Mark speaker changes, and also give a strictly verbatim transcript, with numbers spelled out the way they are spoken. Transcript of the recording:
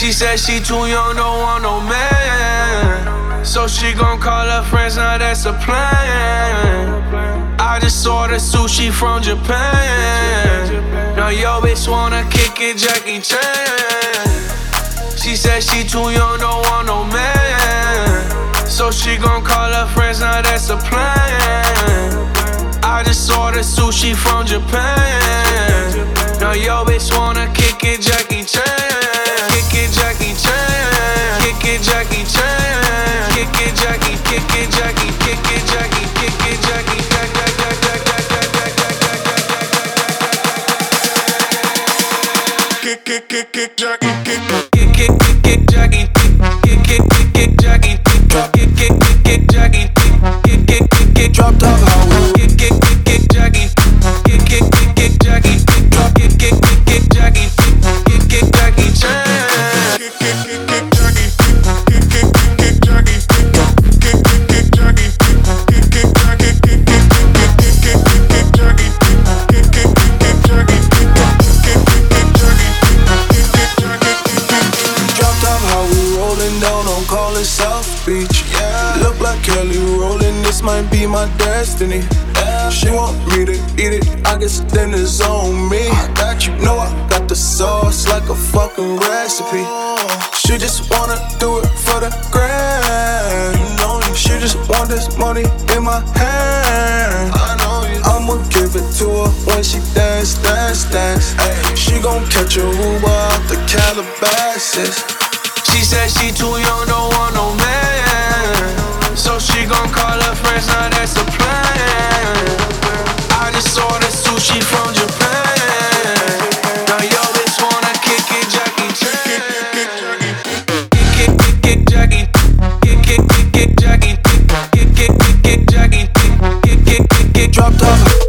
Speaker 1: She said she too young, don't want no man. So she gon' call her friends, now that's a plan. I just ordered sushi from Japan. Now yo bitch wanna kick it, Jackie Chan. She said she too young, don't want no man. So she gon' call her friends, now that's a plan. I just ordered sushi from Japan. Now yo bitch wanna kick it, Jackie Chan. Kick it, Jackie Chan. Kick it, Jackie Chan. Kick it, Jackie. Kick it, Jackie. Kick it, Jackie. Kick it, Jackie. Kick, kick, kick, kick, Jackie. Kick, kick, kick, kick, Jackie. Kick, kick, kick, kick, Jackie. Kick, kick, kick, kick, Jackie. Kick, kick, kick, kick, drop top highway. Kick, kick, kick, kick, Jackie. Kick, kick, kick, kick, Jackie. Kick, kick, kick, kick, Jackie. Kick, kick, Jackie Chan. Kick, kick, kick, kick, Jackie. Kick, kick, kick, kick, Jackie. Kick, kick, kick, Jackie. Kick, kick, Jackie. Kick, kick, kick, kick, kick, kick, Jackie. Kick, kick, kick, kick, Jackie. Kick, kick, kick, kick, Jackie. Kick, kick, Jackie. Drop top, how we rolling down on call it South Beach. Yeah, look like Kelly rolling. This might be my destiny. She want me to eat it, I guess then it's on me. I got you, know I got the sauce like a fucking recipe. She just wanna do it for the grand. You know you. She just want this money in my hand. I know you. I'ma give it to her when she dance, dance, dance. Ay, she gon' catch a Uber out the Calabasas. She said she too young, don't want no man. So she gon' call her friends, now that's a plan. I just ordered sushi from Japan. Now yo bitch wanna kick it, Jackie Chan. Kick, kick, kick, kick, Jackie. Kick, kick, kick, kick, Jackie. Kick, kick, kick, kick, Jackie. Kick, kick, kick, kick, drop top.